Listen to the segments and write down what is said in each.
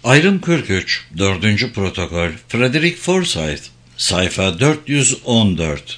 Ayrım 43, 4. Protokol, Frederick Forsyth, sayfa 414.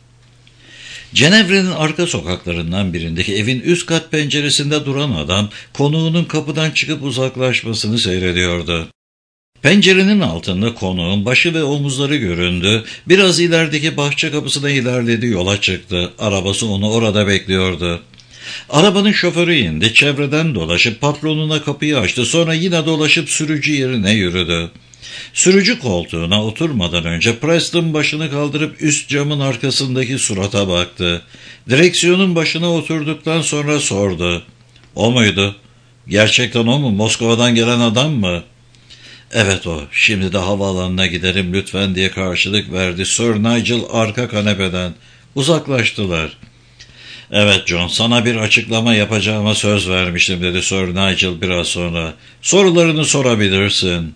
Cenevre'nin arka sokaklarından birindeki evin üst kat penceresinde duran adam, konuğunun kapıdan çıkıp uzaklaşmasını seyrediyordu. Pencerenin altında konuğun başı ve omuzları göründü. Biraz ilerideki bahçe kapısına ilerledi, yola çıktı. Arabası onu orada bekliyordu. Arabanın şoförü indi, çevreden dolaşıp patronuna kapıyı açtı, sonra yine dolaşıp sürücü yerine yürüdü. Sürücü koltuğuna oturmadan önce Preston başını kaldırıp üst camın arkasındaki surata baktı. Direksiyonun başına oturduktan sonra sordu. "O muydu? Gerçekten o mu? Moskova'dan gelen adam mı?" "Evet o. Şimdi de havaalanına giderim lütfen," diye karşılık verdi Sir Nigel arka kanepeden. Uzaklaştılar. "Evet John, sana bir açıklama yapacağıma söz vermiştim," dedi Sir Nigel biraz sonra. "Sorularını sorabilirsin."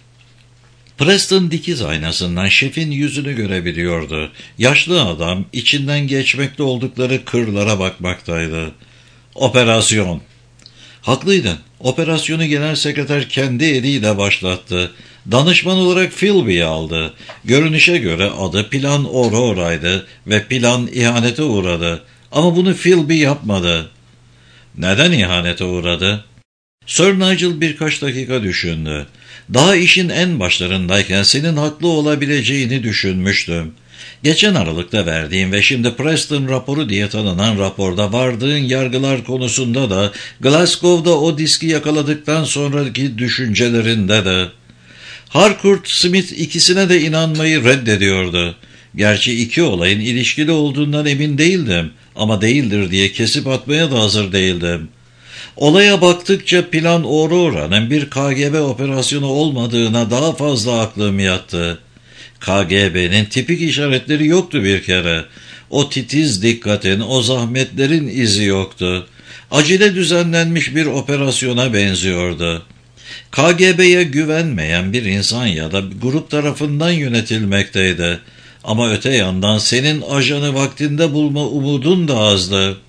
Preston dikiz aynasından şefin yüzünü görebiliyordu. Yaşlı adam içinden geçmekte oldukları kırlara bakmaktaydı. "Operasyon." "Haklıydın. Operasyonu genel sekreter kendi eliyle başlattı. Danışman olarak Philby'yi aldı. Görünüşe göre adı Plan Aurora'ydı ve plan ihanete uğradı. Ama bunu Philby yapmadı." "Neden ihanete uğradı?" Sir Nigel birkaç dakika düşündü. "Daha işin en başlarındayken senin haklı olabileceğini düşünmüştüm. Geçen Aralık'ta verdiğim ve şimdi Preston raporu diye tanınan raporda vardığın yargılar konusunda da Glasgow'da o diski yakaladıktan sonraki düşüncelerinde de. Harcourt Smith ikisine de inanmayı reddediyordu. Gerçi iki olayın ilişkili olduğundan emin değildim ama değildir diye kesip atmaya da hazır değildim. Olaya baktıkça Plan Aurora'nın bir KGB operasyonu olmadığına daha fazla aklım yattı. KGB'nin tipik işaretleri yoktu bir kere. O titiz dikkatin, o zahmetlerin izi yoktu. Acele düzenlenmiş bir operasyona benziyordu. KGB'ye güvenmeyen bir insan ya da bir grup tarafından yönetilmekteydi. Ama öte yandan senin ajanı vaktinde bulma umudun da azdı.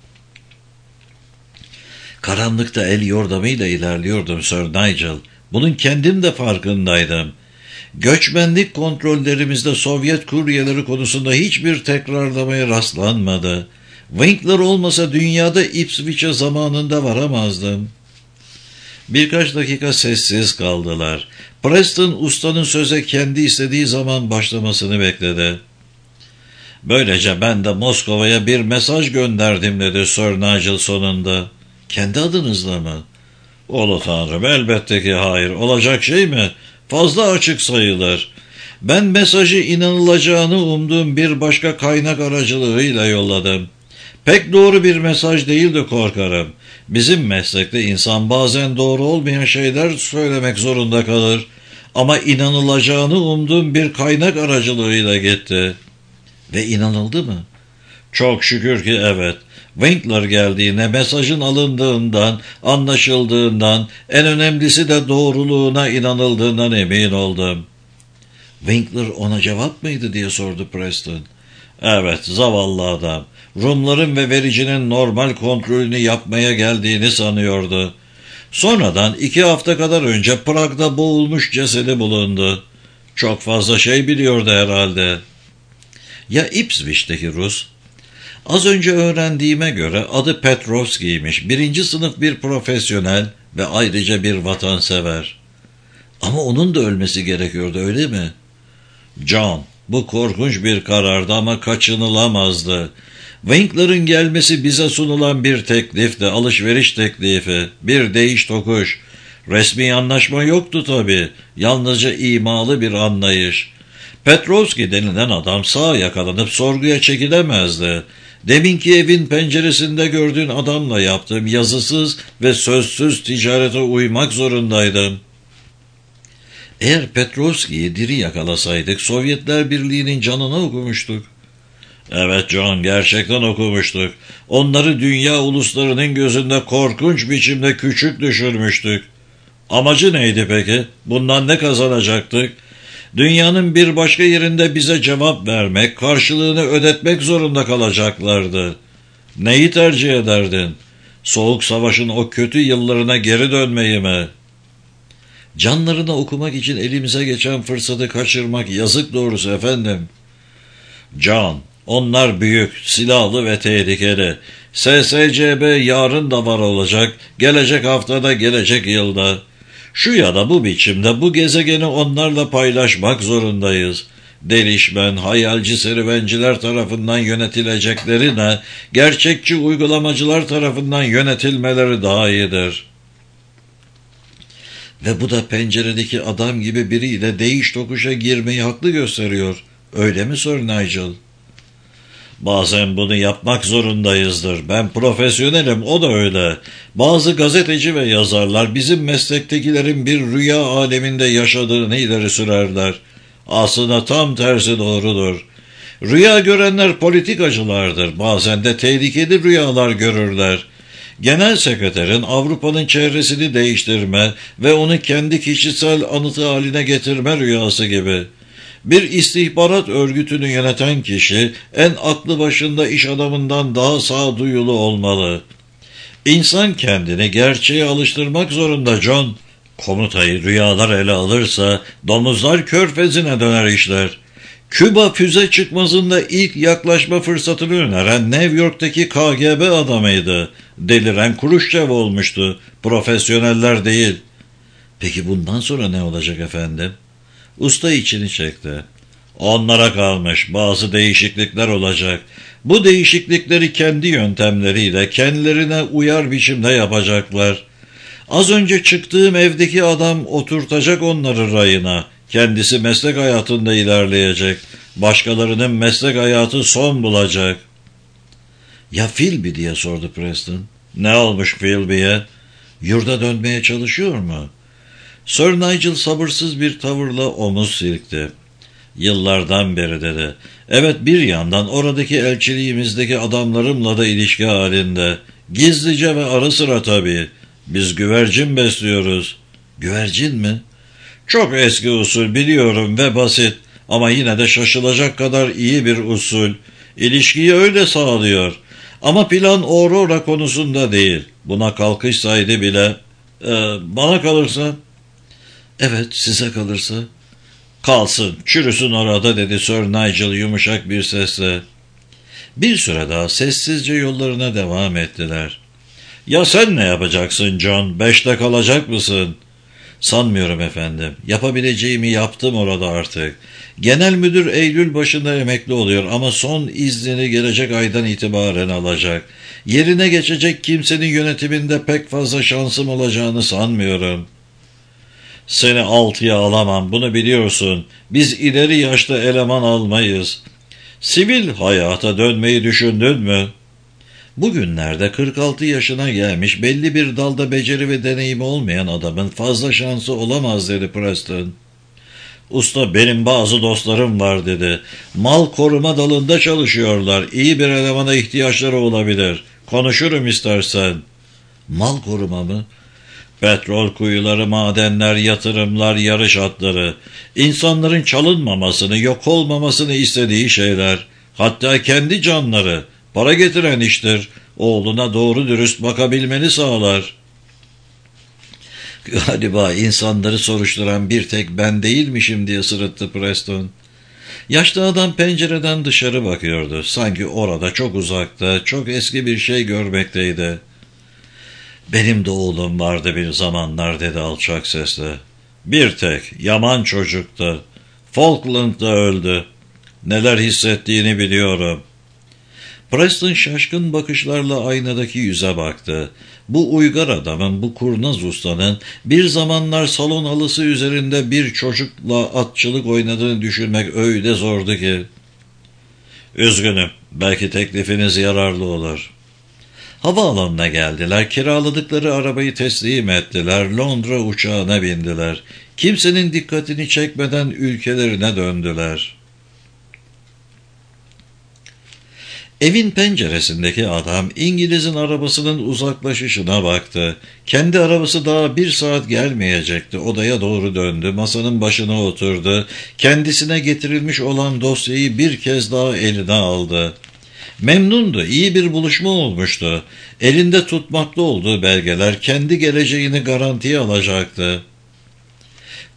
Karanlıkta el yordamıyla ilerliyordum Sir Nigel. Bunun kendim de farkındaydım. Göçmenlik kontrollerimizde Sovyet kuryeleri konusunda hiçbir tekrarlamaya rastlanmadı. Winkler olmasa dünyada Ipswich'e zamanında varamazdım. Birkaç dakika sessiz kaldılar. Preston ustanın söze kendi istediği zaman başlamasını bekledi. "Böylece ben de Moskova'ya bir mesaj gönderdim," dedi Sir Nigel sonunda. "Kendi adınızla mı?" "Ulu Tanrım, elbette ki hayır. Olacak şey mi? Fazla açık sayılır. Ben mesajı inanılacağını umduğum bir başka kaynak aracılığıyla yolladım. Pek doğru bir mesaj değildi korkarım. Bizim meslekte insan bazen doğru olmayan şeyler söylemek zorunda kalır. Ama inanılacağını umduğum bir kaynak aracılığıyla gitti." "Ve inanıldı mı?" "Çok şükür ki evet. Winkler geldiğine, mesajın alındığından, anlaşıldığından, en önemlisi de doğruluğuna inanıldığından emin oldum." "Winkler ona cevap mıydı?" diye sordu Preston. "Evet, zavallı adam. Rumların ve vericinin normal kontrolünü yapmaya geldiğini sanıyordu. Sonradan 2 hafta kadar önce Prag'da boğulmuş cesedi bulundu. Çok fazla şey biliyordu herhalde." "Ya Ipswich'teki Rus?" "Az önce öğrendiğime göre adı Petrovski'ymiş. 1. sınıf bir profesyonel ve ayrıca bir vatansever." "Ama onun da ölmesi gerekiyordu, öyle mi?" "John, bu korkunç bir karardı ama kaçınılamazdı. Winkler'ın gelmesi bize sunulan bir teklifti, alışveriş teklifi, bir değiş tokuş. Resmi anlaşma yoktu tabii, yalnızca imalı bir anlayış. Petrovski denilen adam sağ yakalanıp sorguya çekilemezdi. Deminki evin penceresinde gördüğün adamla yaptığım yazısız ve sözsüz ticarete uymak zorundaydım. Eğer Petrovski'yi diri yakalasaydık Sovyetler Birliği'nin canına okumuştuk." "Evet John, gerçekten okumuştuk. Onları dünya uluslarının gözünde korkunç biçimde küçük düşürmüştük. Amacı neydi peki? Bundan ne kazanacaktık? Dünyanın bir başka yerinde bize cevap vermek, karşılığını ödetmek zorunda kalacaklardı. Neyi tercih ederdin? Soğuk Savaş'ın o kötü yıllarına geri dönmeyi mi?" Canlarına okumak için elimize geçen fırsatı kaçırmak yazık doğrusu efendim. Can, onlar büyük, silahlı ve tehlikeli. SSCB yarın da var olacak, gelecek haftada, gelecek yılda. Şu ya da bu biçimde bu gezegeni onlarla paylaşmak zorundayız. Delişmen, hayalci serüvenciler tarafından yönetileceklerine, gerçekçi uygulamacılar tarafından yönetilmeleri daha iyidir. Ve bu da penceredeki adam gibi biriyle değiş tokuşa girmeyi haklı gösteriyor. Öyle mi Sir Nigel? Bazen bunu yapmak zorundayızdır. Ben profesyonelim, o da öyle. Bazı gazeteci ve yazarlar bizim meslektekilerin bir rüya aleminde yaşadığını ileri sürerler. Aslında tam tersi doğrudur. Rüya görenler politikacılardır. Bazen de tehlikeli rüyalar görürler. Genel sekreterin Avrupa'nın çevresini değiştirme ve onu kendi kişisel anıtı haline getirme rüyası gibi. Bir istihbarat örgütünü yöneten kişi en aklı başında iş adamından daha sağduyulu olmalı. İnsan kendini gerçeğe alıştırmak zorunda John. Komutayı rüyalar ele alırsa domuzlar körfezine döner işler. Küba füze çıkmasında ilk yaklaşma fırsatını öneren New York'taki KGB adamıydı. Deliren Kruşçev olmuştu. Profesyoneller değil. Peki bundan sonra ne olacak efendim? Usta içini çekti. Onlara kalmış, bazı değişiklikler olacak. Bu değişiklikleri kendi yöntemleriyle kendilerine uyar biçimde yapacaklar. Az önce çıktığım evdeki adam oturtacak onları rayına. Kendisi meslek hayatında ilerleyecek. Başkalarının meslek hayatı son bulacak. Ya Philby diye sordu Preston. Ne olmuş Philby'ye? Yurda dönmeye çalışıyor mu? Sir Nigel sabırsız bir tavırla omuz silkti. Yıllardan beri dedi. Evet, bir yandan oradaki elçiliğimizdeki adamlarımla da ilişki halinde. Gizlice ve ara sıra tabii. Biz güvercin besliyoruz. Güvercin mi? Çok eski usul biliyorum ve basit. Ama yine de şaşılacak kadar iyi bir usul. İlişkiyi öyle sağlıyor. Ama plan Aurora konusunda değil. Buna kalkışsaydı bile. Bana kalırsa... Evet, size kalırsa. Kalsın, çürüsün orada dedi Sir Nigel yumuşak bir sesle. Bir süre daha sessizce yollarına devam ettiler. Ya sen ne yapacaksın John? 5'te kalacak mısın? Sanmıyorum efendim. Yapabileceğimi yaptım orada artık. Genel müdür Eylül başında emekli oluyor ama son iznini gelecek aydan itibaren alacak. Yerine geçecek kimsenin yönetiminde pek fazla şansım olacağını sanmıyorum. Seni 6'ya alamam, bunu biliyorsun. Biz ileri yaşta eleman almayız. Sivil hayata dönmeyi düşündün mü? Bugünlerde 46 yaşına gelmiş belli bir dalda beceri ve deneyimi olmayan adamın fazla şansı olamaz dedi Preston. Usta, benim bazı dostlarım var dedi. Mal koruma dalında çalışıyorlar. İyi bir elemana ihtiyaçları olabilir. Konuşurum istersen. Mal koruma mı? Petrol kuyuları, madenler, yatırımlar, yarış atları. İnsanların çalınmamasını, yok olmamasını istediği şeyler. Hatta kendi canları. Para getiren iştir. Oğluna doğru dürüst bakabilmeni sağlar. Galiba insanları soruşturan bir tek ben değilmişim diye sırıttı Preston. Yaşlı adam pencereden dışarı bakıyordu. Sanki orada çok uzakta, çok eski bir şey görmekteydi. Benim de oğlum vardı bir zamanlar dedi alçak sesle. Bir tek, yaman çocuktu. Falkland'da öldü. Neler hissettiğini biliyorum. Preston şaşkın bakışlarla aynadaki yüze baktı. Bu uygar adamın, bu kurnaz ustanın bir zamanlar salon halısı üzerinde bir çocukla atçılık oynadığını düşünmek öyle zordu ki. Üzgünüm, belki teklifiniz yararlı olur. Havaalanına geldiler, kiraladıkları arabayı teslim ettiler, Londra uçağına bindiler. Kimsenin dikkatini çekmeden ülkelerine döndüler. Evin penceresindeki adam İngiliz'in arabasının uzaklaşışına baktı. Kendi arabası daha 1 saat gelmeyecekti. Odaya doğru döndü, masanın başına oturdu. Kendisine getirilmiş olan dosyayı bir kez daha eline aldı. Memnundu, iyi bir buluşma olmuştu. Elinde tutmakta olduğu belgeler kendi geleceğini garantiye alacaktı.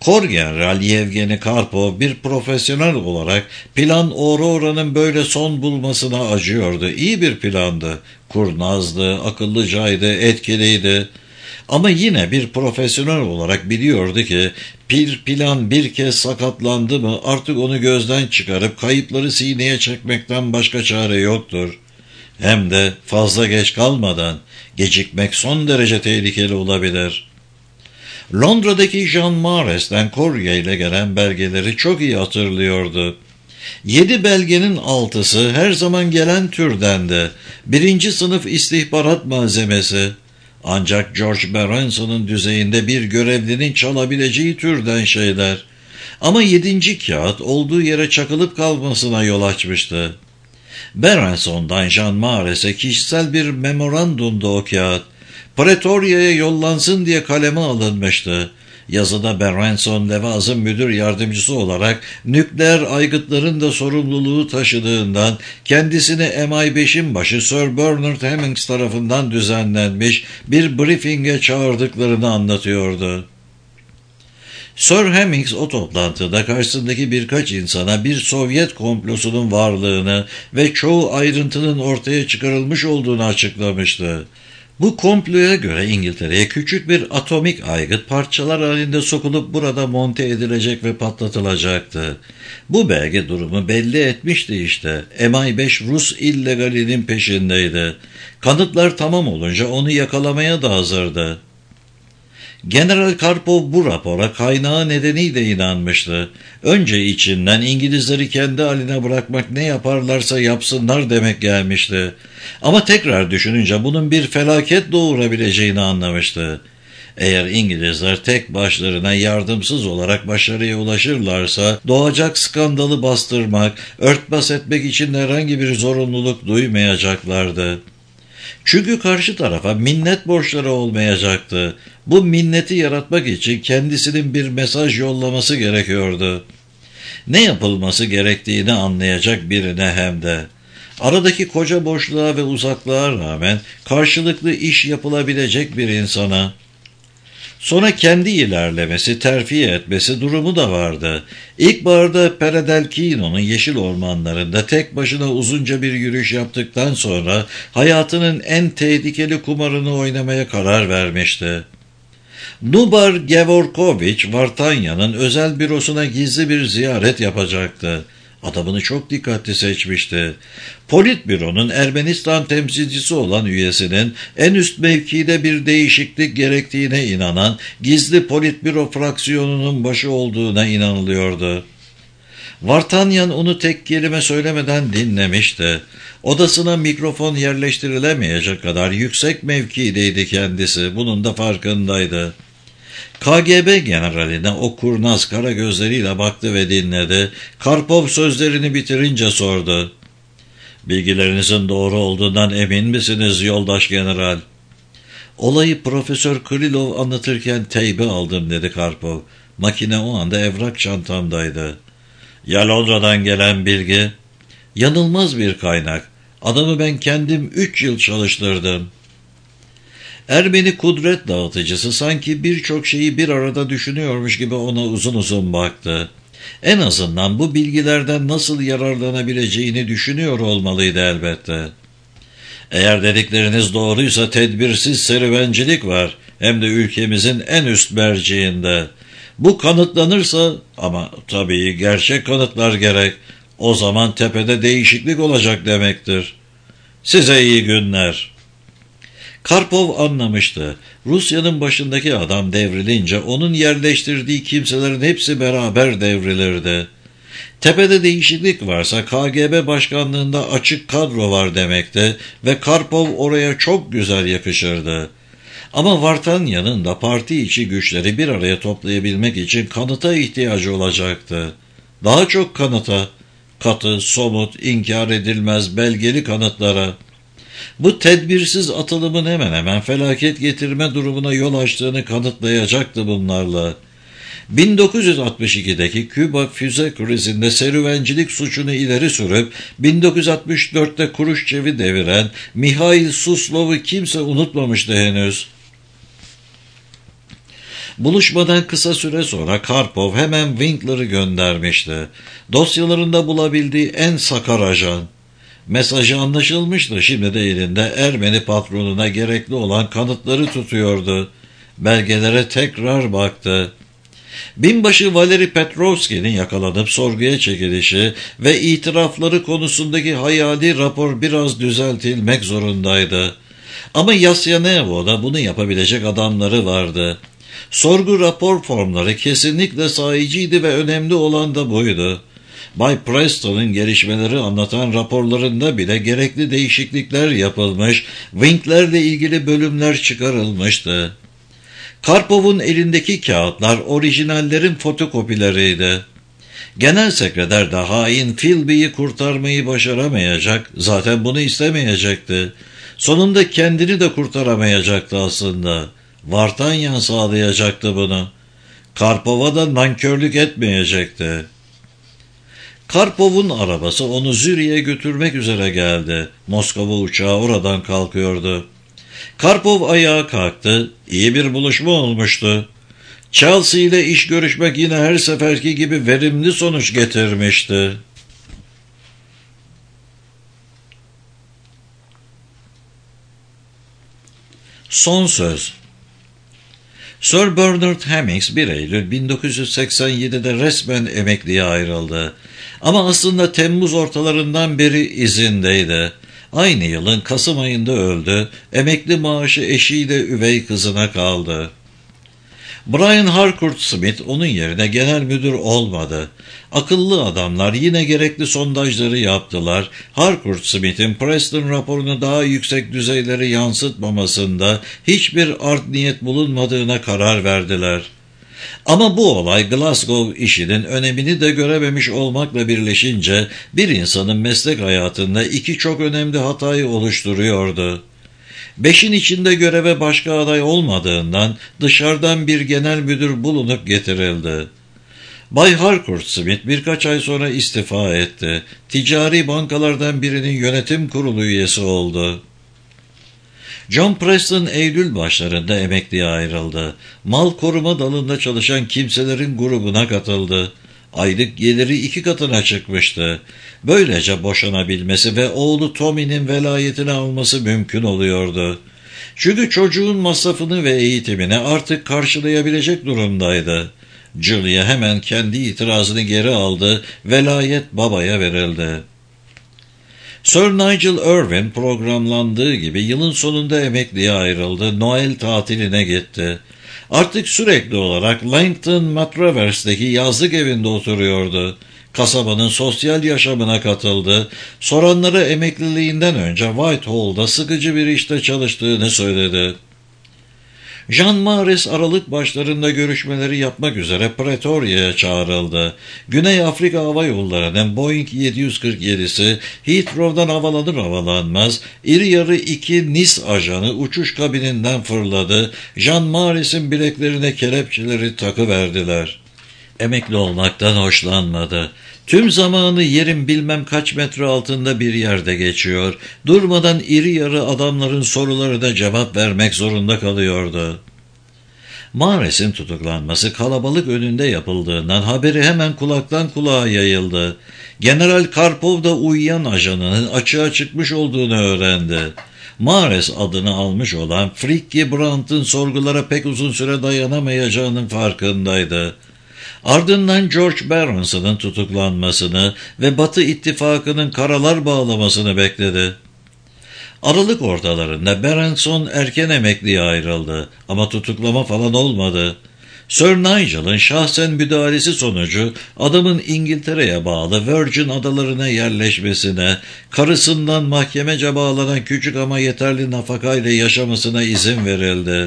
Korgeneral Yevgeni Karpov bir profesyonel olarak plan Aurora'nın böyle son bulmasına acıyordu. İyi bir plandı. Kurnazdı, akıllıcaydı, etkiliydi. Ama yine bir profesyonel olarak biliyordu ki bir plan bir kez sakatlandı mı artık onu gözden çıkarıp kayıpları sineye çekmekten başka çare yoktur. Hem de fazla geç kalmadan. Gecikmek son derece tehlikeli olabilir. Londra'daki Jean Mares'ten Corrie ile gelen belgeleri çok iyi hatırlıyordu. 7 belgenin 6'sı her zaman gelen türdendi. 1. sınıf istihbarat malzemesi. Ancak George Berenson'un düzeyinde bir görevlinin çalabileceği türden şeyler. Ama 7. kağıt olduğu yere çakılıp kalmasına yol açmıştı. Berenson'dan Jean Mares'e kişisel bir memorandumdu o kağıt. Pretoria'ya yollansın diye kaleme alınmıştı. Yazıda Berenson Levaz'ın müdür yardımcısı olarak nükleer aygıtların da sorumluluğu taşıdığından kendisini MI5'in başı Sir Bernard Hemmings tarafından düzenlenmiş bir briefing'e çağırdıklarını anlatıyordu. Sir Hemmings o toplantıda karşısındaki birkaç insana bir Sovyet komplosunun varlığını ve çoğu ayrıntının ortaya çıkarılmış olduğunu açıklamıştı. Bu komploya göre İngiltere'ye küçük bir atomik aygıt parçalar halinde sokulup burada monte edilecek ve patlatılacaktı. Bu belge durumu belli etmişti işte. MI5 Rus illegalinin peşindeydi. Kanıtlar tamam olunca onu yakalamaya da hazırdı. General Karpov bu rapora kaynağı nedeniyle inanmıştı. Önce içinden İngilizleri kendi haline bırakmak ne yaparlarsa yapsınlar demek gelmişti. Ama tekrar düşününce bunun bir felaket doğurabileceğini anlamıştı. Eğer İngilizler tek başlarına yardımsız olarak başarıya ulaşırlarsa doğacak skandalı bastırmak, örtbas etmek için herhangi bir zorunluluk duymayacaklardı. Çünkü karşı tarafa minnet borçları olmayacaktı. Bu minneti yaratmak için kendisinin bir mesaj yollaması gerekiyordu. Ne yapılması gerektiğini anlayacak birine hem de. Aradaki koca boşluğa ve uzaklığa rağmen karşılıklı iş yapılabilecek bir insana. Sonra kendi ilerlemesi, terfi etmesi durumu da vardı. İlkbaharda Peredelkino'nun yeşil ormanlarında tek başına uzunca bir yürüyüş yaptıktan sonra hayatının en tehlikeli kumarını oynamaya karar vermişti. Nubar Gevorkovich Vartanya'nın özel bürosuna gizli bir ziyaret yapacaktı. Adamını çok dikkatli seçmişti. Politbüro'nun Ermenistan temsilcisi olan üyesinin en üst mevkide bir değişiklik gerektiğine inanan gizli politbüro fraksiyonunun başı olduğuna inanılıyordu. Vartanyan onu tek kelime söylemeden dinlemişti. Odasına mikrofon yerleştirilemeyecek kadar yüksek mevkideydi kendisi, bunun da farkındaydı. KGB generaline o kurnaz kara gözleriyle baktı ve dinledi. Karpov sözlerini bitirince sordu. "Bilgilerinizin doğru olduğundan emin misiniz yoldaş general?" "Olayı Profesör Krylov anlatırken teybe aldım," dedi Karpov. Makine o anda evrak çantamdaydı. "Ya Londra'dan gelen bilgi?" "Yanılmaz bir kaynak. Adamı ben kendim 3 yıl çalıştırdım." Ermeni kudret dağıtıcısı sanki birçok şeyi bir arada düşünüyormuş gibi ona uzun uzun baktı. En azından bu bilgilerden nasıl yararlanabileceğini düşünüyor olmalıydı elbette. "Eğer dedikleriniz doğruysa tedbirsiz serüvencilik var, hem de ülkemizin en üst merciğinde. Bu kanıtlanırsa, ama tabii gerçek kanıtlar gerek, o zaman tepede değişiklik olacak demektir. Size iyi günler." Karpov anlamıştı. Rusya'nın başındaki adam devrilince onun yerleştirdiği kimselerin hepsi beraber devrilirdi. Tepede değişiklik varsa KGB başkanlığında açık kadro var demekti ve Karpov oraya çok güzel yakışırdı. Ama Vartanya'nın da parti içi güçleri bir araya toplayabilmek için kanıta ihtiyacı olacaktı. Daha çok kanıta, katı, somut, inkar edilmez belgeli kanıtlara. Bu tedbirsiz atılımın hemen hemen felaket getirme durumuna yol açtığını kanıtlayacaktı bunlarla. 1962'deki Küba füze krizinde serüvencilik suçunu ileri sürüp 1964'te Kruşçev'i deviren Mihail Suslov'u kimse unutmamıştı henüz. Buluşmadan kısa süre sonra Karpov hemen Winkler'ı göndermişti. Dosyalarında bulabildiği en sakar ajan. Mesajı anlaşılmıştı. Şimdi de elinde Ermeni patronuna gerekli olan kanıtları tutuyordu. Belgelere tekrar baktı. Binbaşı Valeri Petrovski'nin yakalanıp sorguya çekilişi ve itirafları konusundaki hayali rapor biraz düzeltilmek zorundaydı. Ama Yasyanevo'da bunu yapabilecek adamları vardı. Sorgu rapor formları kesinlikle sayıcıydı ve önemli olan da buydu. Bay Preston'un gelişmeleri anlatan raporlarında bile gerekli değişiklikler yapılmış, Winkler'le ilgili bölümler çıkarılmıştı. Karpov'un elindeki kağıtlar orijinallerin fotokopileriydi. Genel sekreter de hain Philby'yi kurtarmayı başaramayacak, zaten bunu istemeyecekti. Sonunda kendini de kurtaramayacaktı aslında. Vartanyan sağlayacaktı bunu. Karpov'a da nankörlük etmeyecekti. Karpov'un arabası onu Zürich'e götürmek üzere geldi. Moskova uçağı oradan kalkıyordu. Karpov ayağa kalktı. İyi bir buluşma olmuştu. Chelsea ile iş görüşmek yine her seferki gibi verimli sonuç getirmişti. Son söz. Sir Bernard Hemmings 1 Eylül 1987'de resmen emekliye ayrıldı. Ama aslında Temmuz ortalarından beri izindeydi. Aynı yılın Kasım ayında öldü, emekli maaşı eşiyle üvey kızına kaldı. Brian Harcourt Smith onun yerine genel müdür olmadı. Akıllı adamlar yine gerekli sondajları yaptılar. Harcourt Smith'in Preston raporunu daha yüksek düzeyleri yansıtmamasında hiçbir art niyet bulunmadığına karar verdiler. Ama bu olay Glasgow işinin önemini de görememiş olmakla birleşince bir insanın meslek hayatında iki çok önemli hatayı oluşturuyordu. 5'in içinde göreve başka aday olmadığından dışarıdan bir genel müdür bulunup getirildi. Bay Harcourt Smith birkaç ay sonra istifa etti. Ticari bankalardan birinin yönetim kurulu üyesi oldu. John Preston Eylül başlarında emekliye ayrıldı. Mal koruma dalında çalışan kimselerin grubuna katıldı. Aylık geliri 2 katına çıkmıştı. Böylece boşanabilmesi ve oğlu Tommy'nin velayetini alması mümkün oluyordu. Çünkü çocuğun masrafını ve eğitimini artık karşılayabilecek durumdaydı. Julia hemen kendi itirazını geri aldı, velayet babaya verildi. Sir Nigel Irwin programlandığı gibi yılın sonunda emekliye ayrıldı, Noel tatiline gitti. Artık sürekli olarak Langton Matravers'teki yazlık evinde oturuyordu. Kasabanın sosyal yaşamına katıldı. Soranlara emekliliğinden önce Whitehall'da sıkıcı bir işte çalıştığını söyledi. Jean Mares Aralık başlarında görüşmeleri yapmak üzere Pretoria'ya çağrıldı. Güney Afrika Hava Yolları'nın Boeing 747'si Heathrow'dan havalanır havalanmaz iri yarı 2 NIS ajanı uçuş kabininden fırladı. Jean Mares'in bileklerine kelepçeleri takıverdiler. Emekli olmaktan hoşlanmadı. Tüm zamanı yerin bilmem kaç metre altında bir yerde geçiyor. Durmadan iri yarı adamların sorularına cevap vermek zorunda kalıyordu. Mares'in tutuklanması kalabalık önünde yapıldığından haberi hemen kulaktan kulağa yayıldı. General Karpov da uyuyan ajanının açığa çıkmış olduğunu öğrendi. Mares adını almış olan Fricke Brandt'ın sorgulara pek uzun süre dayanamayacağının farkındaydı. Ardından George Berenson'ın tutuklanmasını ve Batı İttifakı'nın karalar bağlamasını bekledi. Aralık ortalarında Berenson erken emekliye ayrıldı ama tutuklama falan olmadı. Sir Nigel'ın şahsen müdahalesi sonucu adamın İngiltere'ye bağlı Virgin Adalarına yerleşmesine, karısından mahkemece bağlanan küçük ama yeterli nafakayla yaşamasına izin verildi.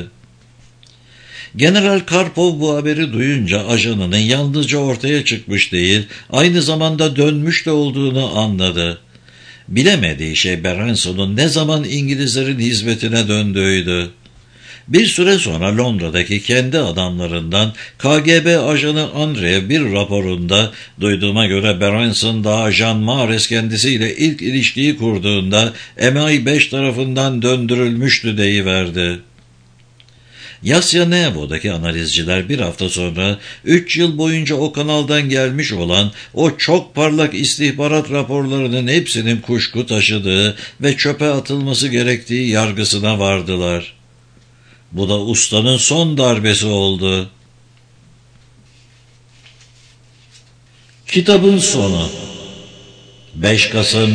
General Karpov bu haberi duyunca ajanının yalnızca ortaya çıkmış değil, aynı zamanda dönmüş de olduğunu anladı. Bilemediği şey Berenson'un ne zaman İngilizlerin hizmetine döndüğüydü. Bir süre sonra Londra'daki kendi adamlarından KGB ajanı Andreev bir raporunda duyduğuma göre Berenson daha Jean Mares kendisiyle ilk ilişkiyi kurduğunda MI5 tarafından döndürülmüştü deyiverdi. Yasya Nevo'daki analizciler bir hafta sonra 3 yıl boyunca o kanaldan gelmiş olan o çok parlak istihbarat raporlarının hepsinin kuşku taşıdığı ve çöpe atılması gerektiği yargısına vardılar. Bu da ustanın son darbesi oldu. Kitabın sonu 5 Kasım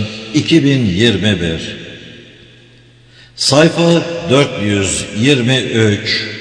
2021 Sayfa 423